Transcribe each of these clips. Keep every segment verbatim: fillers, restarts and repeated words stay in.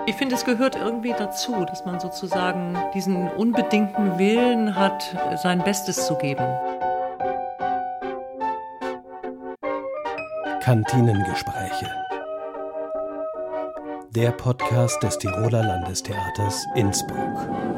Ich finde, es gehört irgendwie dazu, dass man sozusagen diesen unbedingten Willen hat, sein Bestes zu geben. Kantinengespräche. Der Podcast des Tiroler Landestheaters Innsbruck.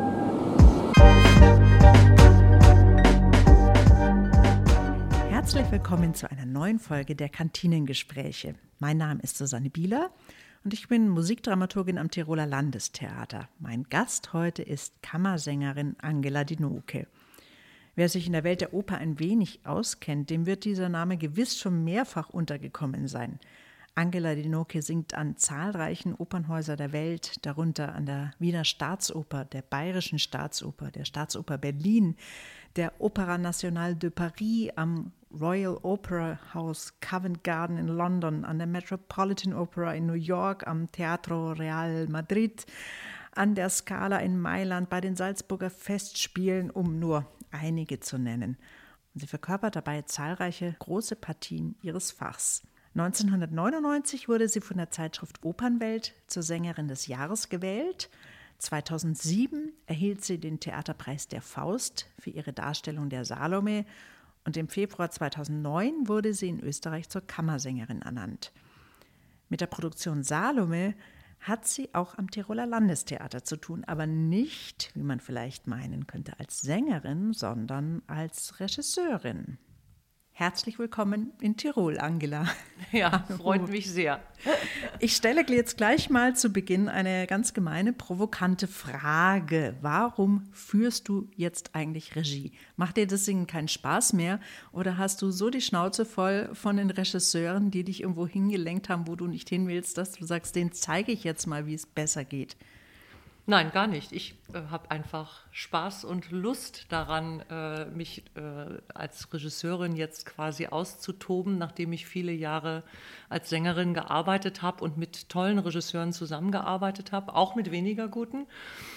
Herzlich willkommen zu einer neuen Folge der Kantinengespräche. Mein Name ist Susanne Bieler und ich bin Musikdramaturgin am Tiroler Landestheater. Mein Gast heute ist Kammersängerin Angela Dinoke. Wer sich in der Welt der Oper ein wenig auskennt, dem wird dieser Name gewiss schon mehrfach untergekommen sein. Angela Dinoke singt an zahlreichen Opernhäusern der Welt, darunter an der Wiener Staatsoper, der Bayerischen Staatsoper, der Staatsoper Berlin, der Opéra National de Paris, am Royal Opera House Covent Garden in London, an der Metropolitan Opera in New York, am Teatro Real Madrid, an der Scala in Mailand, bei den Salzburger Festspielen, um nur einige zu nennen. Und sie verkörpert dabei zahlreiche große Partien ihres Fachs. neunzehnhundertneunundneunzig wurde sie von der Zeitschrift Opernwelt zur Sängerin des Jahres gewählt. zweitausendsieben erhielt sie den Theaterpreis der Faust für ihre Darstellung der Salome und im Februar zweitausendneun wurde sie in Österreich zur Kammersängerin ernannt. Mit der Produktion Salome hat sie auch am Tiroler Landestheater zu tun, aber nicht, wie man vielleicht meinen könnte, als Sängerin, sondern als Regisseurin. Herzlich willkommen in Tirol, Angela. Ja, freut mich sehr. Ich stelle jetzt gleich mal zu Beginn eine ganz gemeine, provokante Frage. Warum führst du jetzt eigentlich Regie? Macht dir das Singen keinen Spaß mehr oder hast du so die Schnauze voll von den Regisseuren, die dich irgendwo hingelenkt haben, wo du nicht hin willst, dass du sagst, denen zeige ich jetzt mal, wie es besser geht? Nein, gar nicht. Ich äh, habe einfach Spaß und Lust daran, äh, mich äh, als Regisseurin jetzt quasi auszutoben, nachdem ich viele Jahre als Sängerin gearbeitet habe und mit tollen Regisseuren zusammengearbeitet habe, auch mit weniger guten.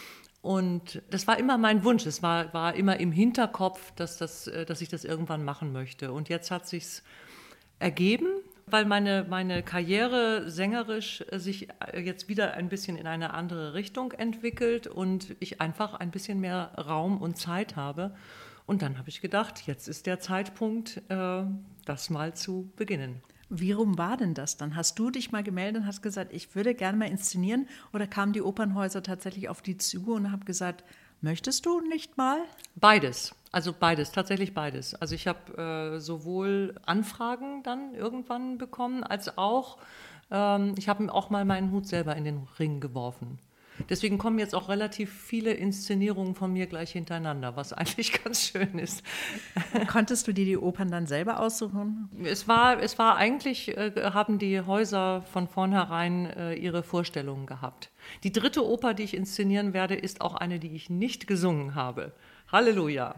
Und das war immer mein Wunsch. Es war, war immer im Hinterkopf, dass, das, äh, dass ich das irgendwann machen möchte. Und jetzt hat sich's ergeben, weil meine, meine Karriere sängerisch sich jetzt wieder ein bisschen in eine andere Richtung entwickelt und ich einfach ein bisschen mehr Raum und Zeit habe. Und dann habe ich gedacht, jetzt ist der Zeitpunkt, das mal zu beginnen. Wie rum war denn das dann? Hast du dich mal gemeldet und hast gesagt, ich würde gerne mal inszenieren? Oder kamen die Opernhäuser tatsächlich auf die zu und haben gesagt, möchtest du nicht mal? Beides, also beides, tatsächlich beides. Also ich habe äh, sowohl Anfragen dann irgendwann bekommen, als auch, ähm, ich habe auch mal meinen Hut selber in den Ring geworfen. Deswegen kommen jetzt auch relativ viele Inszenierungen von mir gleich hintereinander, was eigentlich ganz schön ist. Konntest du dir die Opern dann selber aussuchen? Es war, es war eigentlich, äh, haben die Häuser von vornherein äh, ihre Vorstellungen gehabt. Die dritte Oper, die ich inszenieren werde, ist auch eine, die ich nicht gesungen habe. Halleluja!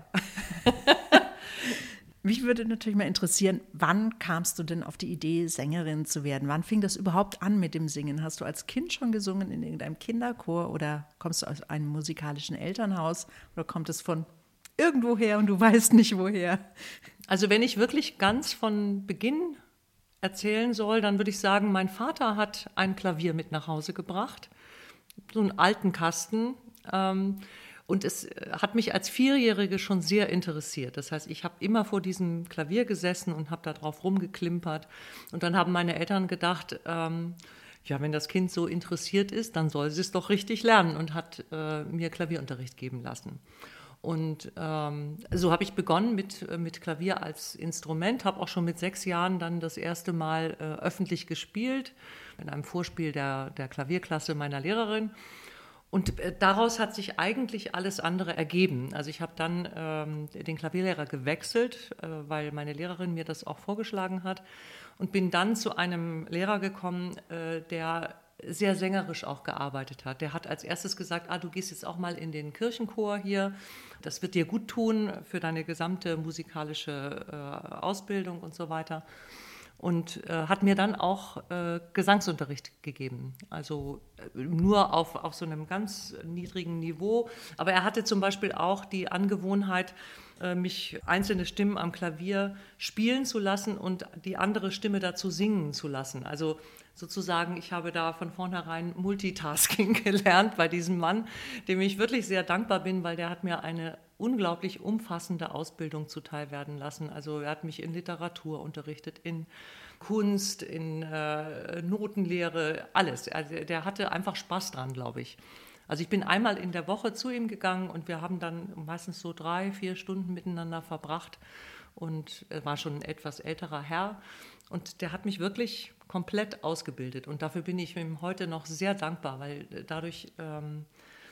Mich würde natürlich mal interessieren, wann kamst du denn auf die Idee, Sängerin zu werden? Wann fing das überhaupt an mit dem Singen? Hast du als Kind schon gesungen in irgendeinem Kinderchor oder kommst du aus einem musikalischen Elternhaus oder kommt es von irgendwoher und du weißt nicht woher? Also wenn ich wirklich ganz von Beginn erzählen soll, dann würde ich sagen, mein Vater hat ein Klavier mit nach Hause gebracht, so einen alten Kasten, ähm, und es hat mich als Vierjährige schon sehr interessiert. Das heißt, ich habe immer vor diesem Klavier gesessen und habe da drauf rumgeklimpert. Und dann haben meine Eltern gedacht, ähm, ja, wenn das Kind so interessiert ist, dann soll sie es doch richtig lernen und hat äh, mir Klavierunterricht geben lassen. Und ähm, so habe ich begonnen mit, mit Klavier als Instrument, habe auch schon mit sechs Jahren dann das erste Mal äh, öffentlich gespielt, in einem Vorspiel der, der Klavierklasse meiner Lehrerin. Und äh, daraus hat sich eigentlich alles andere ergeben. Also ich habe dann ähm, den Klavierlehrer gewechselt, äh, weil meine Lehrerin mir das auch vorgeschlagen hat und bin dann zu einem Lehrer gekommen, äh, der sehr sängerisch auch gearbeitet hat. Der hat als erstes gesagt, ah, du gehst jetzt auch mal in den Kirchenchor hier, das wird dir gut tun für deine gesamte musikalische äh, Ausbildung und so weiter. Und äh, hat mir dann auch äh, Gesangsunterricht gegeben, also äh, nur auf, auf so einem ganz niedrigen Niveau. Aber er hatte zum Beispiel auch die Angewohnheit, mich einzelne Stimmen am Klavier spielen zu lassen und die andere Stimme dazu singen zu lassen. Also sozusagen, ich habe da von vornherein Multitasking gelernt bei diesem Mann, dem ich wirklich sehr dankbar bin, weil der hat mir eine unglaublich umfassende Ausbildung zuteil werden lassen. Also er hat mich in Literatur unterrichtet, in Kunst, in äh, Notenlehre, alles. Also der hatte einfach Spaß dran, glaube ich. Also ich bin einmal in der Woche zu ihm gegangen und wir haben dann meistens so drei, vier Stunden miteinander verbracht und er war schon ein etwas älterer Herr und der hat mich wirklich komplett ausgebildet und dafür bin ich ihm heute noch sehr dankbar, weil dadurch ähm,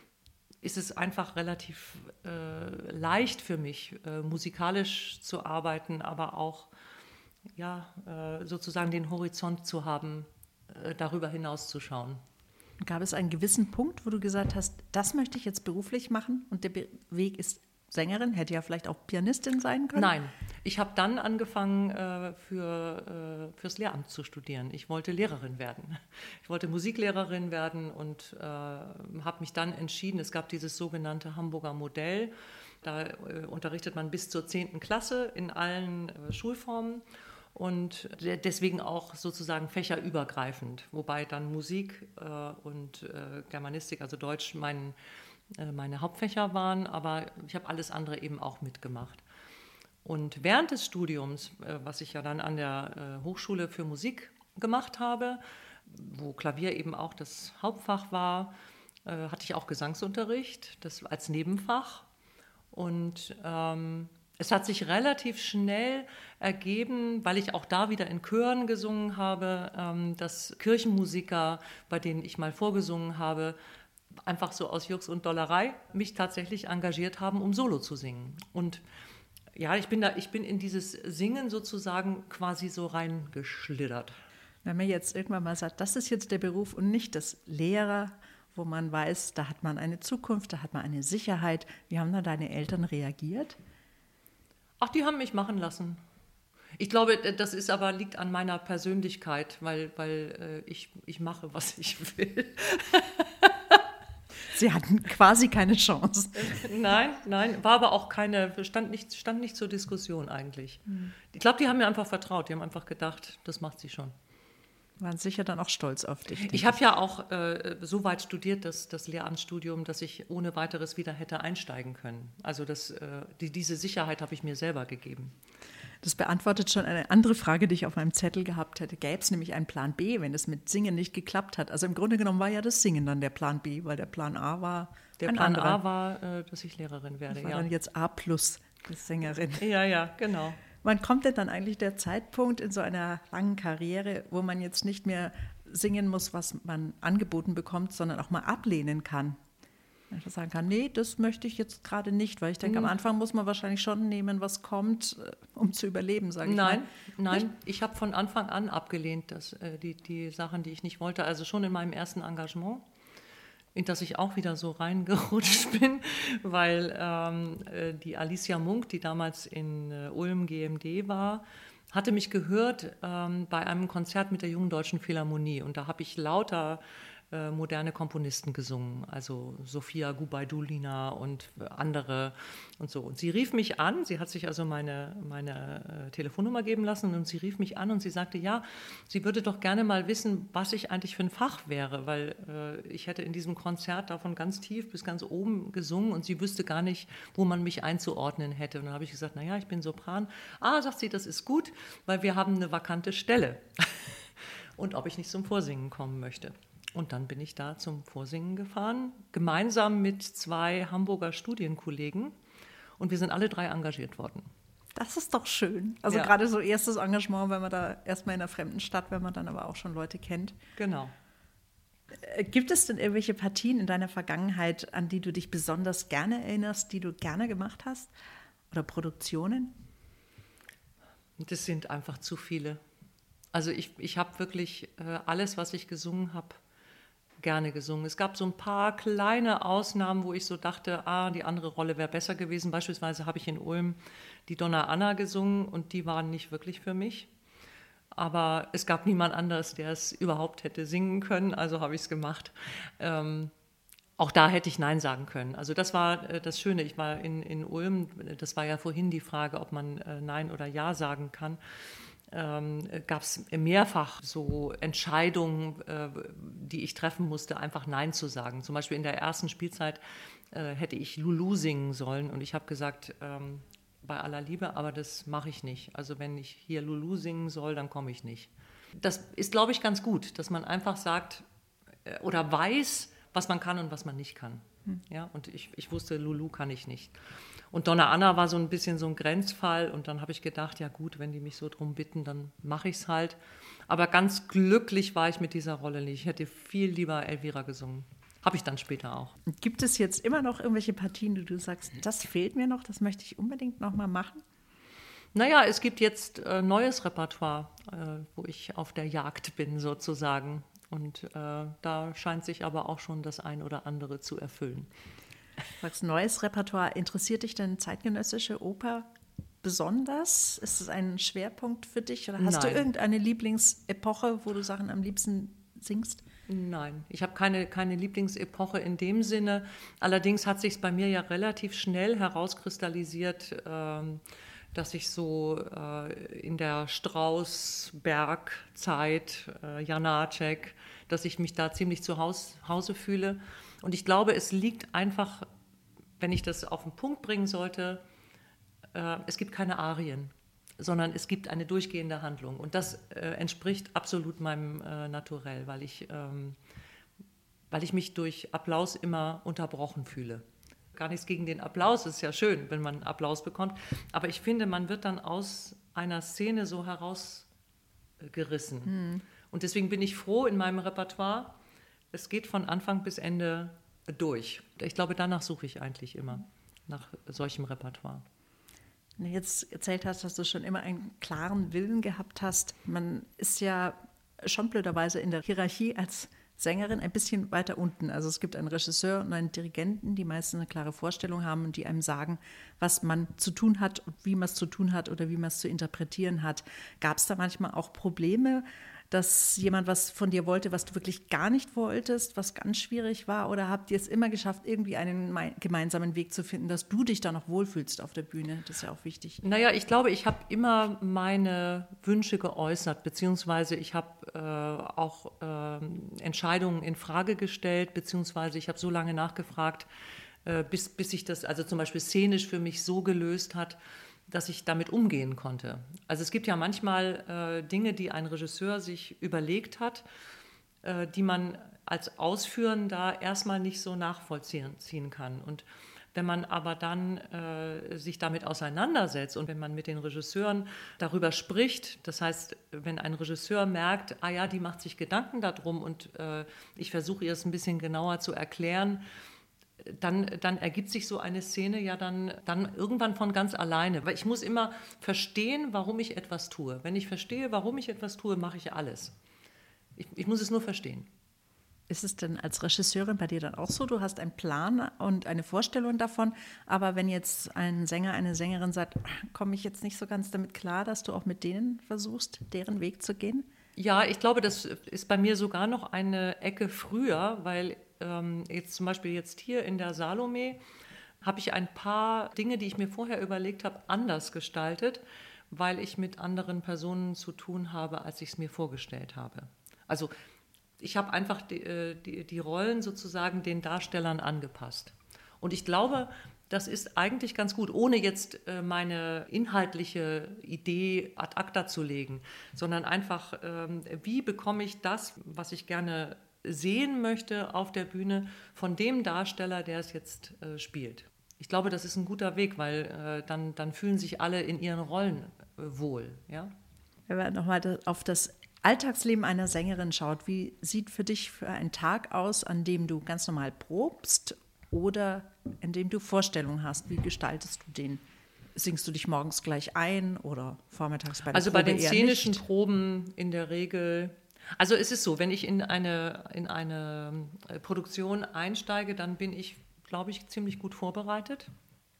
ist es einfach relativ äh, leicht für mich, äh, musikalisch zu arbeiten, aber auch ja, äh, sozusagen den Horizont zu haben, äh, darüber hinaus zu schauen. Gab es einen gewissen Punkt, wo du gesagt hast, das möchte ich jetzt beruflich machen und der Be- Weg ist Sängerin, hätte ja vielleicht auch Pianistin sein können? Nein, ich habe dann angefangen, äh, für, äh, fürs Lehramt zu studieren. Ich wollte Lehrerin werden. Ich wollte Musiklehrerin werden und äh, habe mich dann entschieden, es gab dieses sogenannte Hamburger Modell. Da äh, unterrichtet man bis zur zehnten Klasse in allen äh, Schulformen. Und deswegen auch sozusagen fächerübergreifend, wobei dann Musik äh, und äh, Germanistik, also Deutsch, mein, äh, meine Hauptfächer waren, aber ich habe alles andere eben auch mitgemacht. Und während des Studiums, äh, was ich ja dann an der äh, Hochschule für Musik gemacht habe, wo Klavier eben auch das Hauptfach war, äh, hatte ich auch Gesangsunterricht, das als Nebenfach. Und ähm, es hat sich relativ schnell ergeben, weil ich auch da wieder in Chören gesungen habe, dass Kirchenmusiker, bei denen ich mal vorgesungen habe, einfach so aus Jux und Dollerei mich tatsächlich engagiert haben, um Solo zu singen. Und ja, ich bin da, ich bin in dieses Singen sozusagen quasi so reingeschlittert. Wenn man jetzt irgendwann mal sagt, das ist jetzt der Beruf und nicht das Lehrer, wo man weiß, da hat man eine Zukunft, da hat man eine Sicherheit. Wie haben dann deine Eltern reagiert? Ach, die haben mich machen lassen. Ich glaube, das ist aber liegt an meiner Persönlichkeit, weil, weil äh, ich, ich mache, was ich will. Sie hatten quasi keine Chance. Nein, nein, war aber auch keine, stand nicht, stand nicht zur Diskussion eigentlich. Hm. Ich glaube, die haben mir einfach vertraut, die haben einfach gedacht, das macht sie schon. Waren sicher dann auch stolz auf dich. Ich habe ja auch äh, so weit studiert, das, das Lehramtsstudium, dass ich ohne weiteres wieder hätte einsteigen können. Also das, äh, die, diese Sicherheit habe ich mir selber gegeben. Das beantwortet schon eine andere Frage, die ich auf meinem Zettel gehabt hätte. Gäbe es nämlich einen Plan B, wenn es mit Singen nicht geklappt hat? Also im Grunde genommen war ja das Singen dann der Plan B, weil der Plan A war Der ein Plan anderer. A war, äh, dass ich Lehrerin werde, Das war ja. dann jetzt A plus, die Sängerin. Ja, ja, genau. Wann kommt denn dann eigentlich der Zeitpunkt in so einer langen Karriere, wo man jetzt nicht mehr singen muss, was man angeboten bekommt, sondern auch mal ablehnen kann? Einfach sagen kann, nee, das möchte ich jetzt gerade nicht, weil ich denke, Mhm. am Anfang muss man wahrscheinlich schon nehmen, was kommt, um zu überleben, sage ich mal. Nein, nein, ich habe von Anfang an abgelehnt, dass, äh, die, die Sachen, die ich nicht wollte, also schon in meinem ersten Engagement, in das ich auch wieder so reingerutscht bin, weil ähm, äh, die Alicia Munk, die damals in äh, Ulm G M D war, hatte mich gehört ähm, bei einem Konzert mit der Jungen Deutschen Philharmonie und da habe ich lauter äh, moderne Komponisten gesungen, also Sofia Gubaidulina und andere und so. Und sie rief mich an, sie hat sich also meine, meine äh, Telefonnummer geben lassen und sie rief mich an und sie sagte, ja, sie würde doch gerne mal wissen, was ich eigentlich für ein Fach wäre, weil äh, ich hätte in diesem Konzert davon ganz tief bis ganz oben gesungen und sie wüsste gar nicht, wo man mich einzuordnen hätte. Und dann habe ich gesagt, naja, ich bin Sopran. Ah, sagt sie, das ist gut, weil wir haben eine vakante Stelle. Und ob ich nicht zum Vorsingen kommen möchte. Und dann bin ich da zum Vorsingen gefahren, gemeinsam mit zwei Hamburger Studienkollegen. Und wir sind alle drei engagiert worden. Das ist doch schön. Also Ja. gerade so erstes Engagement, wenn man da erstmal in einer fremden Stadt, wenn man dann aber auch schon Leute kennt. Genau. Äh, Gibt es denn irgendwelche Partien in deiner Vergangenheit, an die du dich besonders gerne erinnerst, die du gerne gemacht hast? Oder Produktionen? Das sind einfach zu viele. Also ich, ich habe wirklich äh, alles, was ich gesungen habe, gerne gesungen. Es gab so ein paar kleine Ausnahmen, wo ich so dachte, ah, die andere Rolle wäre besser gewesen. Beispielsweise habe ich in Ulm die Donna Anna gesungen und die waren nicht wirklich für mich. Aber es gab niemand anderes, der es überhaupt hätte singen können, also habe ich es gemacht. Ähm, Auch da hätte ich Nein sagen können. Also das war äh, das Schöne. Ich war in, in Ulm, das war ja vorhin die Frage, ob man äh, Nein oder Ja sagen kann. Ähm, gab es mehrfach so Entscheidungen, äh, die ich treffen musste, einfach Nein zu sagen. Zum Beispiel in der ersten Spielzeit äh, hätte ich Lulu singen sollen und ich habe gesagt, ähm, bei aller Liebe, aber das mache ich nicht. Also wenn ich hier Lulu singen soll, dann komme ich nicht. Das ist, glaube ich, ganz gut, dass man einfach sagt äh, oder weiß, was man kann und was man nicht kann. Hm. Ja, und ich, ich wusste, Lulu kann ich nicht. Und Donna Anna war so ein bisschen so ein Grenzfall und dann habe ich gedacht, ja gut, wenn die mich so drum bitten, dann mache ich es halt. Aber ganz glücklich war ich mit dieser Rolle nicht. Ich hätte viel lieber Elvira gesungen. Habe ich dann später auch. Gibt es jetzt immer noch irgendwelche Partien, die du sagst, das fehlt mir noch, das möchte ich unbedingt noch mal machen? Naja, es gibt jetzt äh, neues Repertoire, äh, wo ich auf der Jagd bin sozusagen. Und äh, da scheint sich aber auch schon das ein oder andere zu erfüllen. Sagst neues Repertoire, interessiert dich denn zeitgenössische Oper besonders? Ist es ein Schwerpunkt für dich? Oder hast Nein. du irgendeine Lieblingsepoche, wo du Sachen am liebsten singst? Nein, ich habe keine, keine Lieblingsepoche in dem Sinne. Allerdings hat sich es bei mir ja relativ schnell herauskristallisiert, ähm, dass ich so äh, in der Strauß-Berg-Zeit, äh, Janáček, dass ich mich da ziemlich zu Haus, Hause fühle. Und ich glaube, es liegt einfach, wenn ich das auf den Punkt bringen sollte, äh, es gibt keine Arien, sondern es gibt eine durchgehende Handlung. Und das äh, entspricht absolut meinem äh, Naturell, weil ich, ähm, weil ich mich durch Applaus immer unterbrochen fühle. Gar nichts gegen den Applaus, es ist ja schön, wenn man Applaus bekommt. Aber ich finde, man wird dann aus einer Szene so herausgerissen. Hm. Und deswegen bin ich froh in meinem Repertoire, es geht von Anfang bis Ende durch. Ich glaube, danach suche ich eigentlich immer, nach solchem Repertoire. Wenn du jetzt erzählt hast, dass du schon immer einen klaren Willen gehabt hast, man ist ja schon blöderweise in der Hierarchie als Sängerin ein bisschen weiter unten. Also es gibt einen Regisseur und einen Dirigenten, die meistens eine klare Vorstellung haben und die einem sagen, was man zu tun hat und wie man es zu tun hat oder wie man es zu interpretieren hat. Gab es da manchmal auch Probleme, dass jemand was von dir wollte, was du wirklich gar nicht wolltest, was ganz schwierig war? Oder habt ihr es immer geschafft, irgendwie einen gemeinsamen Weg zu finden, dass du dich da noch wohlfühlst auf der Bühne? Das ist ja auch wichtig. Naja, ich glaube, ich habe immer meine Wünsche geäußert, beziehungsweise ich habe äh, auch äh, Entscheidungen in Frage gestellt, beziehungsweise ich habe so lange nachgefragt, äh, bis, bis sich das also zum Beispiel szenisch für mich so gelöst hat, dass ich damit umgehen konnte. Also es gibt ja manchmal äh, Dinge, die ein Regisseur sich überlegt hat, äh, die man als Ausführender erstmal nicht so nachvollziehen kann. Und wenn man aber dann äh, sich damit auseinandersetzt und wenn man mit den Regisseuren darüber spricht, das heißt, wenn ein Regisseur merkt, ah ja, die macht sich Gedanken darum und äh, ich versuche ihr es ein bisschen genauer zu erklären, Dann, dann ergibt sich so eine Szene ja dann, dann irgendwann von ganz alleine. Weil ich muss immer verstehen, warum ich etwas tue. Wenn ich verstehe, warum ich etwas tue, mache ich alles. Ich, ich muss es nur verstehen. Ist es denn als Regisseurin bei dir dann auch so? Du hast einen Plan und eine Vorstellung davon, aber wenn jetzt ein Sänger, eine Sängerin sagt, komme ich jetzt nicht so ganz damit klar, dass du auch mit denen versuchst, deren Weg zu gehen? Ja, ich glaube, das ist bei mir sogar noch eine Ecke früher, weil ähm, jetzt zum Beispiel jetzt hier in der Salome habe ich ein paar Dinge, die ich mir vorher überlegt habe, anders gestaltet, weil ich mit anderen Personen zu tun habe, als ich es mir vorgestellt habe. Also ich habe einfach die, die, die Rollen sozusagen den Darstellern angepasst. Und ich glaube, das ist eigentlich ganz gut, ohne jetzt meine inhaltliche Idee ad acta zu legen, sondern einfach, wie bekomme ich das, was ich gerne sehen möchte auf der Bühne, von dem Darsteller, der es jetzt spielt. Ich glaube, das ist ein guter Weg, weil dann, dann fühlen sich alle in ihren Rollen wohl. Ja? Wenn man nochmal auf das Alltagsleben einer Sängerin schaut, wie sieht für dich für ein Tag aus, an dem du ganz normal probst oder in dem du Vorstellungen hast? Wie gestaltest du den? Singst du dich morgens gleich ein oder vormittags bei der Also Probe bei den eher szenischen nicht? Proben in der Regel, also es ist so, wenn ich in eine, in eine Produktion einsteige, dann bin ich, glaube ich, ziemlich gut vorbereitet,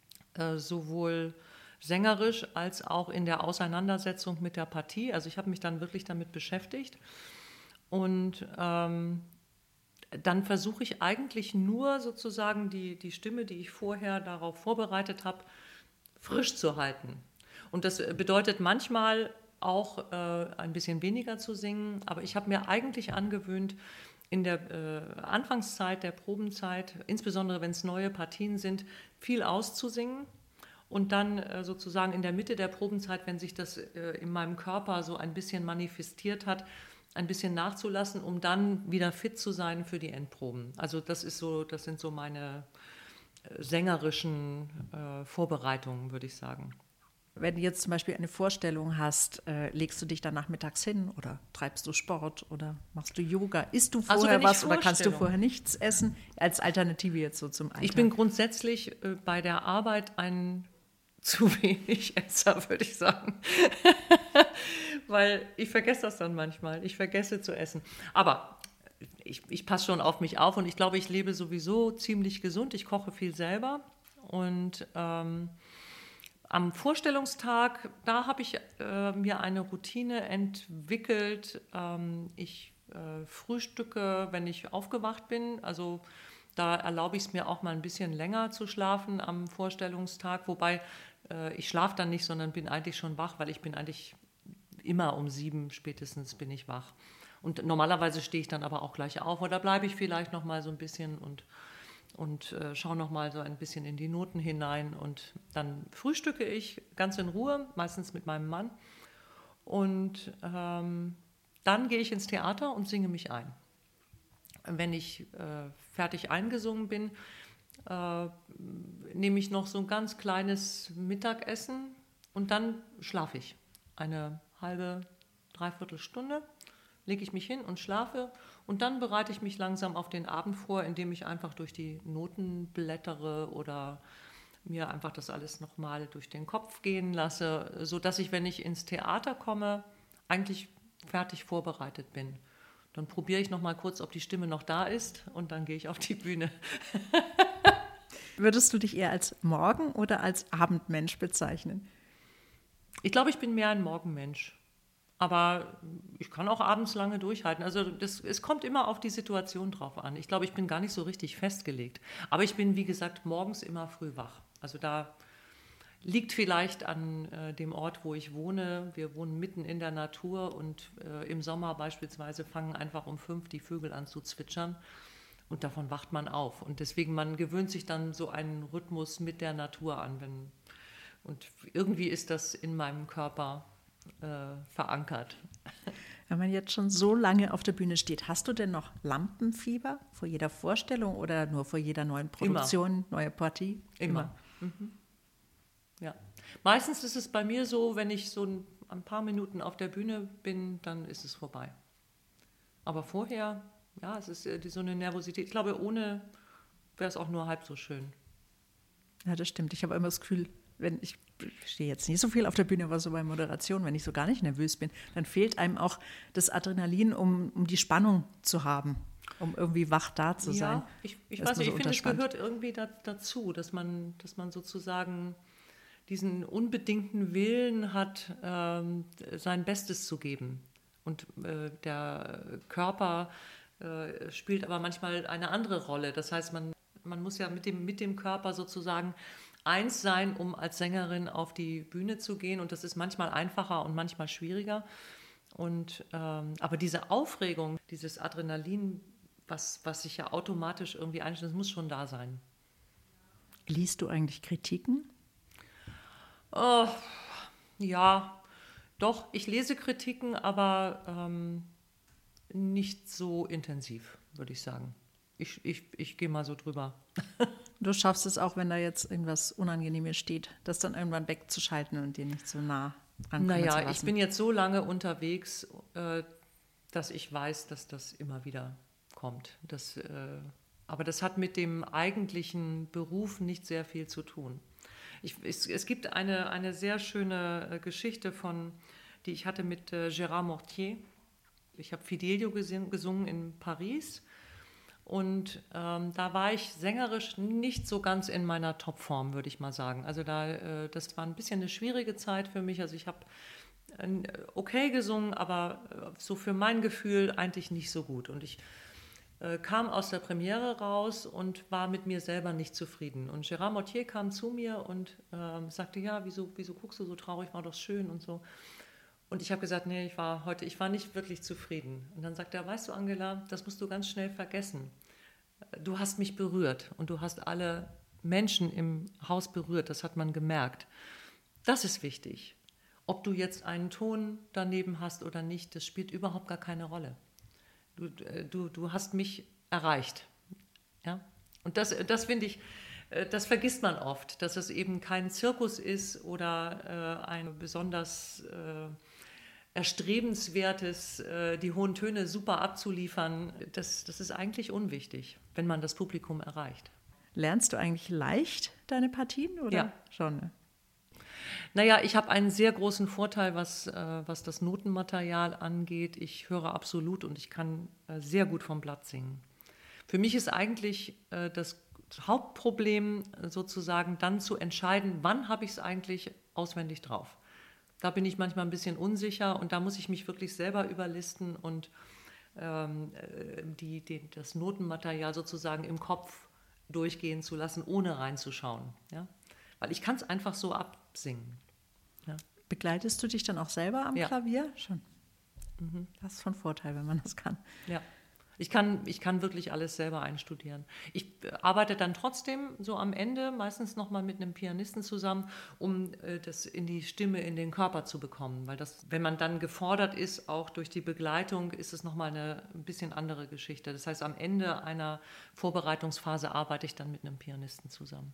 äh, sowohl sängerisch als auch in der Auseinandersetzung mit der Partie. Also ich habe mich dann wirklich damit beschäftigt und ähm, dann versuche ich eigentlich nur sozusagen die, die Stimme, die ich vorher darauf vorbereitet habe, frisch zu halten. Und das bedeutet manchmal auch äh, ein bisschen weniger zu singen, aber ich habe mir eigentlich angewöhnt, in der äh, Anfangszeit, der Probenzeit, insbesondere wenn es neue Partien sind, viel auszusingen und dann äh, sozusagen in der Mitte der Probenzeit, wenn sich das äh, in meinem Körper so ein bisschen manifestiert hat, ein bisschen nachzulassen, um dann wieder fit zu sein für die Endproben. Also das ist so, das sind so meine äh, sängerischen äh, Vorbereitungen, würde ich sagen. Wenn du jetzt zum Beispiel eine Vorstellung hast, äh, legst du dich dann nachmittags hin oder treibst du Sport oder machst du Yoga? Isst du vorher also was oder kannst du vorher nichts essen? Als Alternative jetzt so zum Alltag. Ich bin grundsätzlich äh, bei der Arbeit ein zu wenig Esser, würde ich sagen. Weil ich vergesse das dann manchmal. Ich vergesse zu essen. Aber ich, ich passe schon auf mich auf und ich glaube, ich lebe sowieso ziemlich gesund. Ich koche viel selber und ähm, am Vorstellungstag, da habe ich äh, mir eine Routine entwickelt. Ähm, ich äh, frühstücke, wenn ich aufgewacht bin. Also da erlaube ich es mir auch mal ein bisschen länger zu schlafen am Vorstellungstag. Wobei äh, ich schlafe dann nicht, sondern bin eigentlich schon wach, weil ich bin eigentlich immer um sieben spätestens bin ich wach. Und normalerweise stehe ich dann aber auch gleich auf oder bleibe ich vielleicht noch mal so ein bisschen und und äh, schaue noch mal so ein bisschen in die Noten hinein und dann frühstücke ich ganz in Ruhe, meistens mit meinem Mann und ähm, dann gehe ich ins Theater und singe mich ein. Wenn ich äh, fertig eingesungen bin, äh, nehme ich noch so ein ganz kleines Mittagessen und dann schlafe ich eine halbe, dreiviertel Stunde. Lege ich mich hin und schlafe und dann bereite ich mich langsam auf den Abend vor, indem ich einfach durch die Noten blättere oder mir einfach das alles nochmal durch den Kopf gehen lasse, sodass ich, wenn ich ins Theater komme, eigentlich fertig vorbereitet bin. Dann probiere ich nochmal kurz, ob die Stimme noch da ist und dann gehe ich auf die Bühne. Würdest du dich eher als Morgen- oder als Abendmensch bezeichnen? Ich glaube, ich bin mehr ein Morgenmensch. Aber ich kann auch abends lange durchhalten. Also das, es kommt immer auf die Situation drauf an. Ich glaube, ich bin gar nicht so richtig festgelegt. Aber ich bin, wie gesagt, morgens immer früh wach. Also da liegt vielleicht an äh, dem Ort, wo ich wohne. Wir wohnen mitten in der Natur und äh, im Sommer beispielsweise fangen einfach um fünf die Vögel an zu zwitschern. Und davon wacht man auf. Und deswegen, man gewöhnt sich dann so einen Rhythmus mit der Natur an. Wenn, und irgendwie ist das in meinem Körper Äh, verankert. Wenn man jetzt schon so lange auf der Bühne steht, hast du denn noch Lampenfieber vor jeder Vorstellung oder nur vor jeder neuen Produktion, Immer. neue Partie? Immer. Immer. Mhm. Ja. Meistens ist es bei mir so, wenn ich so ein, ein paar Minuten auf der Bühne bin, dann ist es vorbei. Aber vorher, ja, es ist äh, so eine Nervosität. Ich glaube, ohne wäre es auch nur halb so schön. Ja, das stimmt. Ich habe immer das Gefühl, wenn ich, ich stehe jetzt nicht so viel auf der Bühne, aber so bei Moderation, wenn ich so gar nicht nervös bin, dann fehlt einem auch das Adrenalin, um, um die Spannung zu haben, um irgendwie wach da zu sein. Ja, ich, ich weiß nicht, so ich finde, es gehört irgendwie da, dazu, dass man, dass man sozusagen diesen unbedingten Willen hat, ähm, sein Bestes zu geben. Und äh, der Körper äh, spielt aber manchmal eine andere Rolle. Das heißt, man, man muss ja mit dem, mit dem Körper sozusagen eins sein, um als Sängerin auf die Bühne zu gehen. Und das ist manchmal einfacher und manchmal schwieriger. Und, ähm, aber diese Aufregung, dieses Adrenalin, was, was sich ja automatisch irgendwie einstellt, das muss schon da sein. Liest du eigentlich Kritiken? Oh, ja, doch, ich lese Kritiken, aber ähm, nicht so intensiv, würde ich sagen. Ich, ich, ich gehe mal so drüber. Du schaffst es auch, wenn da jetzt irgendwas Unangenehmes steht, das dann irgendwann wegzuschalten und dir nicht so nah rankommen naja, zu lassen. Ich bin jetzt so lange unterwegs, äh, dass ich weiß, dass das immer wieder kommt. Das, äh, aber das hat mit dem eigentlichen Beruf nicht sehr viel zu tun. Ich, es, es gibt eine, eine sehr schöne äh, Geschichte, von, die ich hatte mit äh, Gérard Mortier. Ich habe Fidelio gesing, gesungen in Paris. Und ähm, da war ich sängerisch nicht so ganz in meiner Topform, würde ich mal sagen. Also da, äh, das war ein bisschen eine schwierige Zeit für mich. Also ich habe äh, okay gesungen, aber äh, so für mein Gefühl eigentlich nicht so gut. Und ich äh, kam aus der Premiere raus und war mit mir selber nicht zufrieden. Und Gérard Mortier kam zu mir und äh, sagte, ja, wieso, wieso guckst du so traurig, war doch schön und so. Und ich habe gesagt, nee, ich war heute, ich war nicht wirklich zufrieden. Und dann sagt er, weißt du, Angela, das musst du ganz schnell vergessen. Du hast mich berührt und du hast alle Menschen im Haus berührt, das hat man gemerkt. Das ist wichtig. Ob du jetzt einen Ton daneben hast oder nicht, das spielt überhaupt gar keine Rolle. Du, du, du hast mich erreicht. Ja? Und das, das finde ich, das vergisst man oft, dass es eben kein Zirkus ist oder äh, ein besonders äh, erstrebenswertes, äh, die hohen Töne super abzuliefern. Das, das ist eigentlich unwichtig, wenn man das Publikum erreicht. Lernst du eigentlich leicht deine Partien oder ja. schon? Ne? Naja, ich habe einen sehr großen Vorteil, was, äh, was das Notenmaterial angeht. Ich höre absolut und ich kann äh, sehr gut vom Blatt singen. Für mich ist eigentlich äh, das Hauptproblem sozusagen dann zu entscheiden, wann habe ich es eigentlich auswendig drauf. Da bin ich manchmal ein bisschen unsicher und da muss ich mich wirklich selber überlisten und ähm, die, die, das Notenmaterial sozusagen im Kopf durchgehen zu lassen, ohne reinzuschauen. Ja? Weil ich kann es einfach so absingen. Ja? Begleitest du dich dann auch selber am ja. Klavier? Schon. Mhm. Das ist von Vorteil, wenn man das kann. Ja. Ich kann, ich kann wirklich alles selber einstudieren. Ich arbeite dann trotzdem so am Ende meistens nochmal mit einem Pianisten zusammen, um äh, das in die Stimme, in den Körper zu bekommen. Weil das, wenn man dann gefordert ist, auch durch die Begleitung, ist es nochmal eine ein bisschen andere Geschichte. Das heißt, am Ende einer Vorbereitungsphase arbeite ich dann mit einem Pianisten zusammen.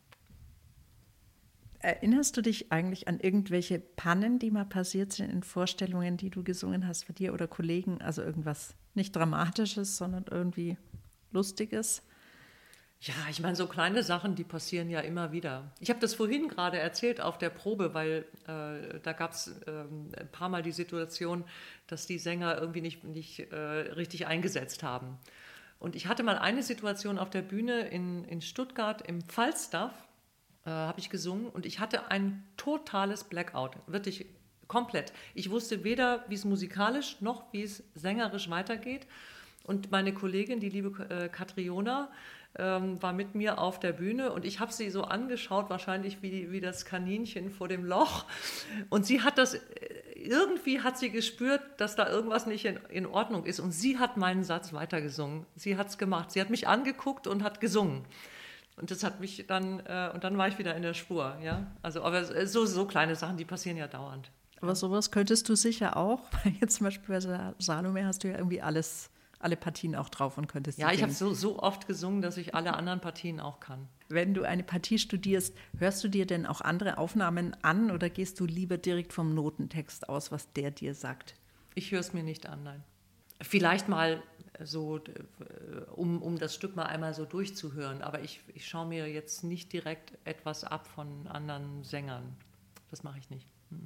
Erinnerst du dich eigentlich an irgendwelche Pannen, die mal passiert sind in Vorstellungen, die du gesungen hast bei dir oder Kollegen? Also irgendwas nicht Dramatisches, sondern irgendwie Lustiges? Ja, ich meine, so kleine Sachen, die passieren ja immer wieder. Ich habe das vorhin gerade erzählt auf der Probe, weil äh, da gab es äh, ein paar Mal die Situation, dass die Sänger irgendwie nicht, nicht äh, richtig eingesetzt haben. Und ich hatte mal eine Situation auf der Bühne in, in Stuttgart im Falstaff, äh, habe ich gesungen und ich hatte ein totales Blackout, wirklich komplett. Ich wusste weder, wie es musikalisch noch wie es sängerisch weitergeht. Und meine Kollegin, die liebe äh, Katriona, ähm, war mit mir auf der Bühne und ich habe sie so angeschaut, wahrscheinlich wie, wie das Kaninchen vor dem Loch. Und sie hat das, irgendwie hat sie gespürt, dass da irgendwas nicht in, in Ordnung ist. Und sie hat meinen Satz weitergesungen. Sie hat es gemacht. Sie hat mich angeguckt und hat gesungen. Und das hat mich dann, äh, und dann war ich wieder in der Spur. Ja? Also, aber so, so kleine Sachen, die passieren ja dauernd. Aber sowas könntest du sicher auch. Jetzt zum Beispiel bei Salome hast du ja irgendwie alles, alle Partien auch drauf und könntest Ja, ich habe so, so oft gesungen, dass ich alle anderen Partien auch kann. Wenn du eine Partie studierst, hörst du dir denn auch andere Aufnahmen an oder gehst du lieber direkt vom Notentext aus, was der dir sagt? Ich höre es mir nicht an, nein. Vielleicht mal so, um, um das Stück mal einmal so durchzuhören, aber ich, ich schaue mir jetzt nicht direkt etwas ab von anderen Sängern. Das mache ich nicht. Mhm.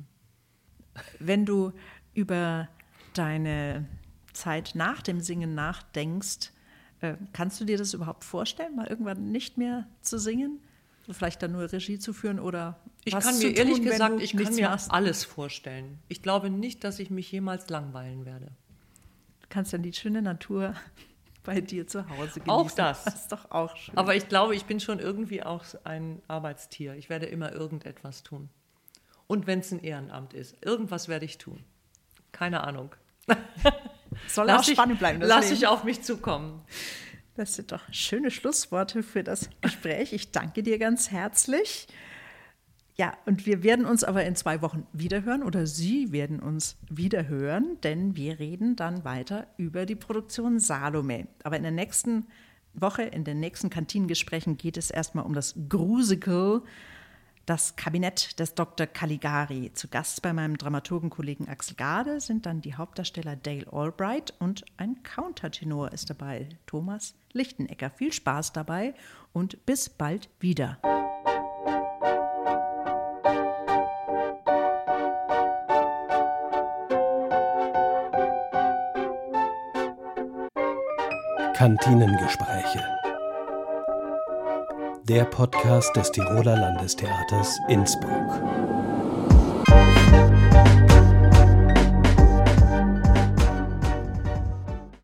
Wenn du über deine Zeit nach dem Singen nachdenkst, äh, kannst du dir das überhaupt vorstellen, mal irgendwann nicht mehr zu singen? Vielleicht dann nur Regie zu führen oder ich was kann zu mir tun, ehrlich gesagt, ich kann mir machst? alles vorstellen. Ich glaube nicht, dass ich mich jemals langweilen werde. Du kannst dann die schöne Natur bei dir zu Hause genießen. Auch das. Das ist doch auch schön. Aber ich glaube, ich bin schon irgendwie auch ein Arbeitstier. Ich werde immer irgendetwas tun. Und wenn es ein Ehrenamt ist. Irgendwas werde ich tun. Keine Ahnung. Soll auch spannend bleiben. Das Lass Leben. ich auf mich zukommen. Das sind doch schöne Schlussworte für das Gespräch. Ich danke dir ganz herzlich. Ja, und wir werden uns aber in zwei Wochen wiederhören oder Sie werden uns wiederhören, denn wir reden dann weiter über die Produktion Salome. Aber in der nächsten Woche, in den nächsten Kantinengesprächen geht es erstmal um das Grusical, das Kabinett des Doktor Caligari. Zu Gast bei meinem Dramaturgenkollegen Axel Gade sind dann die Hauptdarsteller Dale Albright und ein Countertenor ist dabei, Thomas Lichtenecker. Viel Spaß dabei und bis bald wieder. Kantinengespräche. Der Podcast des Tiroler Landestheaters Innsbruck.